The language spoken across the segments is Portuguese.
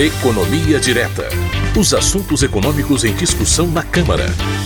Economia Direta. Os assuntos econômicos em discussão na Câmara.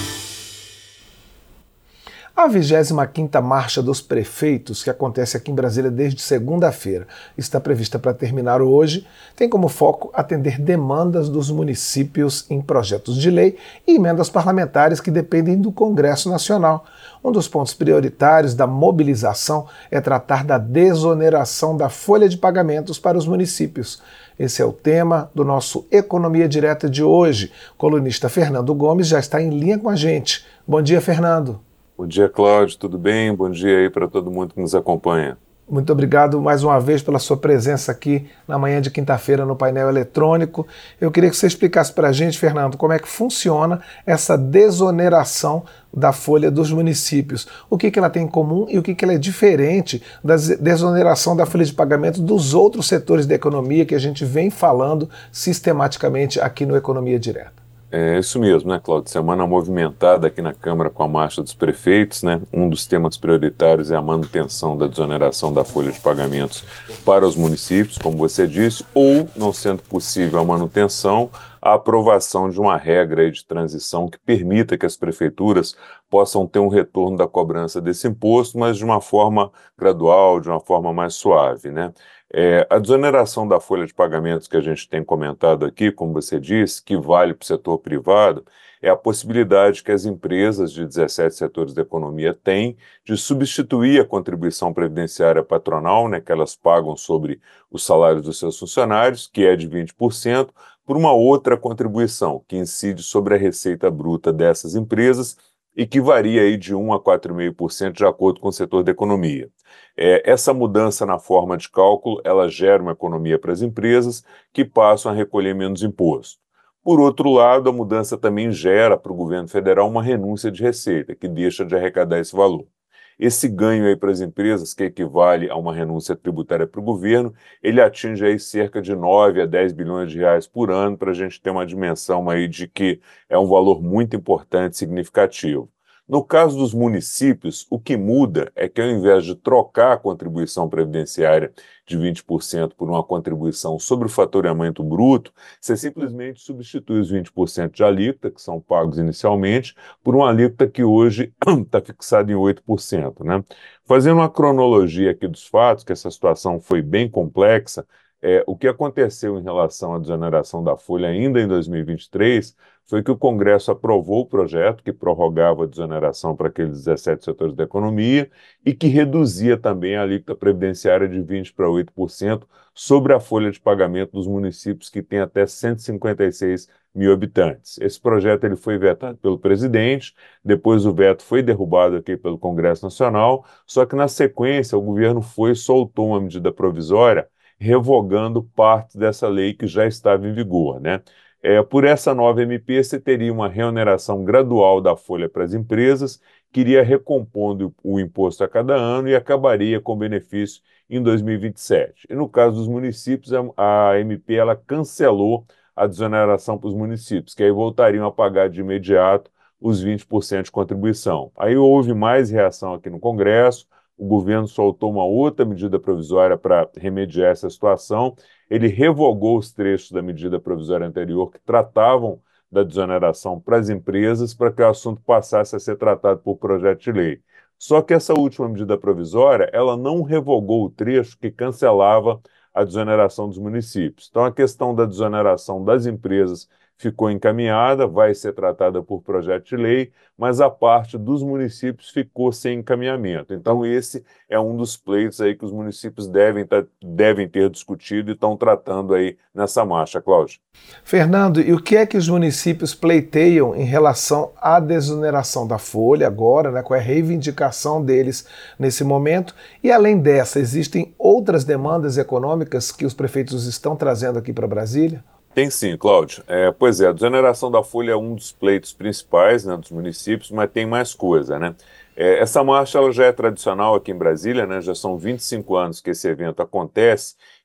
A 25ª Marcha dos Prefeitos, que acontece aqui em Brasília desde segunda-feira, está prevista para terminar hoje, tem como foco atender demandas dos municípios em projetos de lei e emendas parlamentares que dependem do Congresso Nacional. Um dos pontos prioritários da mobilização é tratar da desoneração da folha de pagamentos para os municípios. Esse é o tema do nosso Economia Direta de hoje. O colunista Fernando Gomes já está em linha com a gente. Bom dia, Fernando. Bom dia, Cláudio, tudo bem? Bom dia aí para todo mundo que nos acompanha. Muito obrigado mais uma vez pela sua presença aqui na manhã de quinta-feira no painel eletrônico. Eu queria que você explicasse para a gente, Fernando, como é que funciona essa desoneração da folha dos municípios. O que ela tem em comum e o que ela é diferente da desoneração da folha de pagamento dos outros setores da economia que a gente vem falando sistematicamente aqui no Economia Direta. É isso mesmo, né, Cláudio? Semana movimentada aqui na Câmara com a Marcha dos Prefeitos, né? Um dos temas prioritários é a manutenção da desoneração da folha de pagamentos para os municípios, como você disse, ou, não sendo possível a manutenção, a aprovação de uma regra aí de transição que permita que as prefeituras possam ter um retorno da cobrança desse imposto, mas de uma forma gradual, de uma forma mais suave, né? A desoneração da folha de pagamentos que a gente tem comentado aqui, como você disse, que vale para o setor privado, é a possibilidade que as empresas de 17 setores da economia têm de substituir a contribuição previdenciária patronal, né, que elas pagam sobre os salários dos seus funcionários, que é de 20%, por uma outra contribuição, que incide sobre a receita bruta dessas empresas e que varia aí de 1 a 4,5% de acordo com o setor da economia. Essa mudança na forma de cálculo, ela gera uma economia para as empresas que passam a recolher menos imposto. Por outro lado, a mudança também gera para o governo federal uma renúncia de receita, que deixa de arrecadar esse valor. Esse ganho aí para as empresas, que equivale a uma renúncia tributária para o governo, ele atinge aí cerca de 9 a 10 bilhões de reais por ano, para a gente ter uma dimensão aí de que é um valor muito importante e significativo. No caso dos municípios, o que muda é que ao invés de trocar a contribuição previdenciária de 20% por uma contribuição sobre o faturamento bruto, você simplesmente substitui os 20% de alíquota, que são pagos inicialmente, por uma alíquota que hoje está fixada em 8%, né? Fazendo uma cronologia aqui dos fatos, que essa situação foi bem complexa, o que aconteceu em relação à desoneração da folha ainda em 2023 foi que o Congresso aprovou o projeto que prorrogava a desoneração para aqueles 17 setores da economia e que reduzia também a alíquota previdenciária de 20% para 8% sobre a folha de pagamento dos municípios que têm até 156 mil habitantes. Esse projeto ele foi vetado pelo presidente, depois o veto foi derrubado aqui pelo Congresso Nacional, só que na sequência o governo soltou uma medida provisória revogando parte dessa lei que já estava em vigor, né? Por essa nova MP, você teria uma reoneração gradual da folha para as empresas, que iria recompondo o imposto a cada ano e acabaria com benefício em 2027. E no caso dos municípios, a MP ela cancelou a desoneração para os municípios, que aí voltariam a pagar de imediato os 20% de contribuição. Aí houve mais reação aqui no Congresso, o governo soltou uma outra medida provisória para remediar essa situação. Ele revogou os trechos da medida provisória anterior que tratavam da desoneração para as empresas para que o assunto passasse a ser tratado por projeto de lei. Só que essa última medida provisória, ela não revogou o trecho que cancelava a desoneração dos municípios. Então, a questão da desoneração das empresas ficou encaminhada, vai ser tratada por projeto de lei, mas a parte dos municípios ficou sem encaminhamento. Então, esse é um dos pleitos aí que os municípios devem ter discutido e estão tratando aí nessa marcha, Cláudio. Fernando, e o que é que os municípios pleiteiam em relação à desoneração da folha agora, né, qual é a reivindicação deles nesse momento? E além dessa, existem outras demandas econômicas que os prefeitos estão trazendo aqui para Brasília? Tem sim, Cláudio. Pois é, a desoneração da folha é um dos pleitos principais, né, dos municípios, mas tem mais coisa, né? Essa marcha ela já é tradicional aqui em Brasília, né? Já são 25 anos que esse evento acontece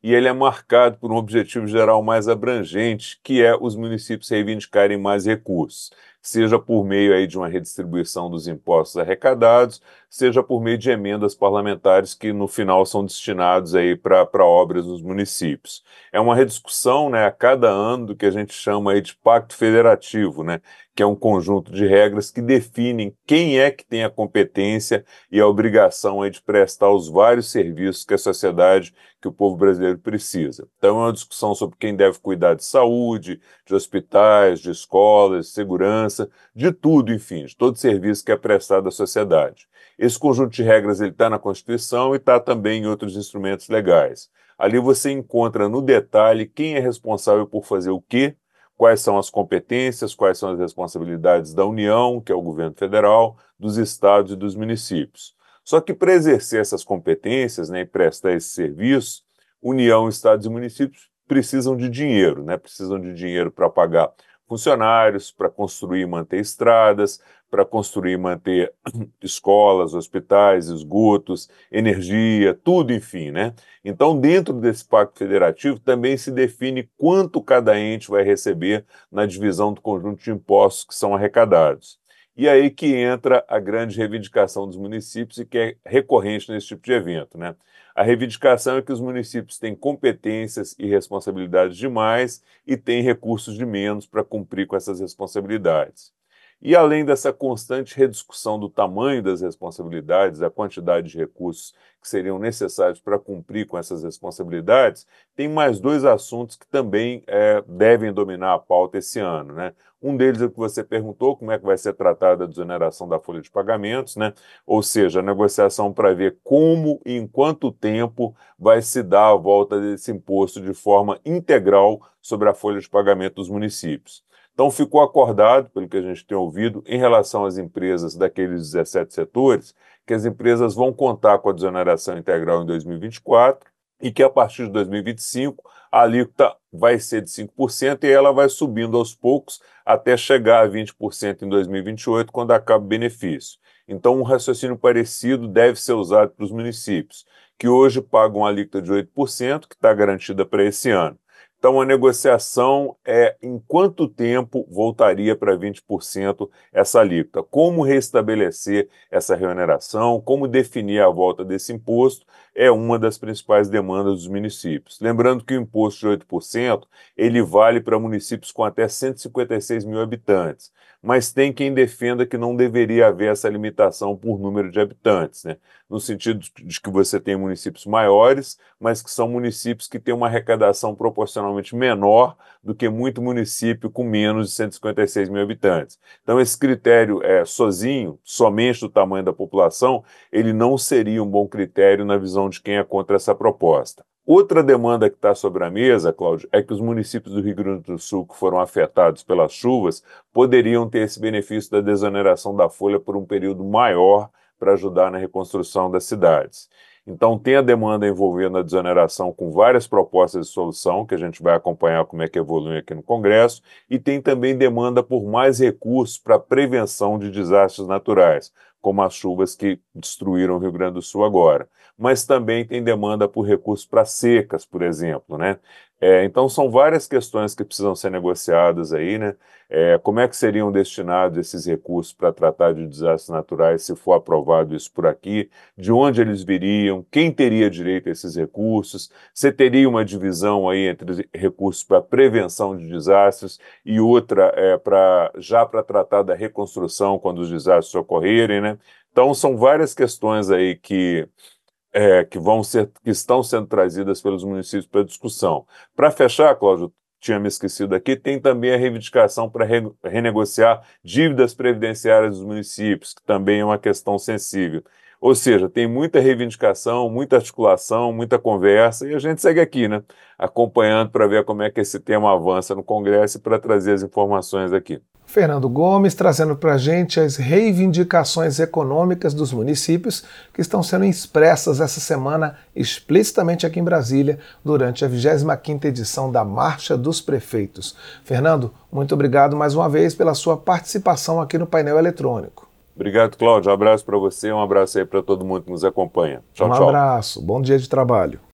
e ele é marcado por um objetivo geral mais abrangente, que é os municípios reivindicarem mais recursos, seja por meio aí de uma redistribuição dos impostos arrecadados, seja por meio de emendas parlamentares que no final são destinados aí para obras dos municípios. É uma rediscussão, né, a cada ano do que a gente chama aí de pacto federativo, né, que é um conjunto de regras que definem quem é que tem a competência e a obrigação aí de prestar os vários serviços que a sociedade, que o povo brasileiro precisa. Então é uma discussão sobre quem deve cuidar de saúde, de hospitais, de escolas, de segurança, de tudo, enfim, de todo serviço que é prestado à sociedade. Esse conjunto de regras está na Constituição e está também em outros instrumentos legais. Ali você encontra no detalhe quem é responsável por fazer o quê, quais são as competências, quais são as responsabilidades da União, que é o governo federal, dos estados e dos municípios. Só que para exercer essas competências, né, e prestar esse serviço, União, estados e municípios precisam de dinheiro, né, precisam de dinheiro para pagar funcionários, para construir e manter estradas, para construir e manter escolas, hospitais, esgotos, energia, tudo, enfim, né? Então, dentro desse pacto federativo, também se define quanto cada ente vai receber na divisão do conjunto de impostos que são arrecadados. E aí que entra a grande reivindicação dos municípios e que é recorrente nesse tipo de evento, né? A reivindicação é que os municípios têm competências e responsabilidades demais e têm recursos de menos para cumprir com essas responsabilidades. E além dessa constante rediscussão do tamanho das responsabilidades, da quantidade de recursos que seriam necessários para cumprir com essas responsabilidades, tem mais dois assuntos que também devem dominar a pauta esse ano, né? Um deles é o que você perguntou, como é que vai ser tratada a desoneração da folha de pagamentos, né? Ou seja, a negociação para ver como e em quanto tempo vai se dar a volta desse imposto de forma integral sobre a folha de pagamento dos municípios. Então, ficou acordado, pelo que a gente tem ouvido, em relação às empresas daqueles 17 setores, que as empresas vão contar com a desoneração integral em 2024 e que, a partir de 2025, a alíquota vai ser de 5% e ela vai subindo aos poucos até chegar a 20% em 2028, quando acaba o benefício. Então, um raciocínio parecido deve ser usado para os municípios, que hoje pagam a alíquota de 8%, que está garantida para esse ano. Então, a negociação é em quanto tempo voltaria para 20% essa alíquota, como restabelecer essa reoneração, como definir a volta desse imposto, é uma das principais demandas dos municípios. Lembrando que o imposto de 8%, ele vale para municípios com até 156 mil habitantes, mas tem quem defenda que não deveria haver essa limitação por número de habitantes, né? No sentido de que você tem municípios maiores, mas que são municípios que têm uma arrecadação proporcionalmente menor do que muito município com menos de 156 mil habitantes. Então, esse critério sozinho, somente do tamanho da população, ele não seria um bom critério na visão de quem é contra essa proposta. Outra demanda que está sobre a mesa, Cláudio, é que os municípios do Rio Grande do Sul que foram afetados pelas chuvas poderiam ter esse benefício da desoneração da folha por um período maior para ajudar na reconstrução das cidades. Então, tem a demanda envolvendo a desoneração com várias propostas de solução, que a gente vai acompanhar como é que evolui aqui no Congresso, e tem também demanda por mais recursos para a prevenção de desastres naturais, como as chuvas que destruíram o Rio Grande do Sul agora. Mas também tem demanda por recursos para secas, por exemplo, né? Então, são várias questões que precisam ser negociadas aí, né? Como é que seriam destinados esses recursos para tratar de desastres naturais, se for aprovado isso por aqui? De onde eles viriam? Quem teria direito a esses recursos? Você teria uma divisão aí entre recursos para prevenção de desastres e outra para tratar da reconstrução quando os desastres ocorrerem, né? Então, são várias questões aí que estão sendo trazidas pelos municípios para discussão. Para fechar, Cláudio, tinha me esquecido aqui, tem também a reivindicação para renegociar dívidas previdenciárias dos municípios, que também é uma questão sensível. Ou seja, tem muita reivindicação, muita articulação, muita conversa, e a gente segue aqui, né, acompanhando para ver como é que esse tema avança no Congresso e para trazer as informações aqui. Fernando Gomes trazendo para a gente as reivindicações econômicas dos municípios que estão sendo expressas essa semana explicitamente aqui em Brasília durante a 25ª edição da Marcha dos Prefeitos. Fernando, muito obrigado mais uma vez pela sua participação aqui no painel eletrônico. Obrigado, Cláudio. Um abraço para você, um abraço aí para todo mundo que nos acompanha. Tchau, tchau. Um abraço, bom dia de trabalho.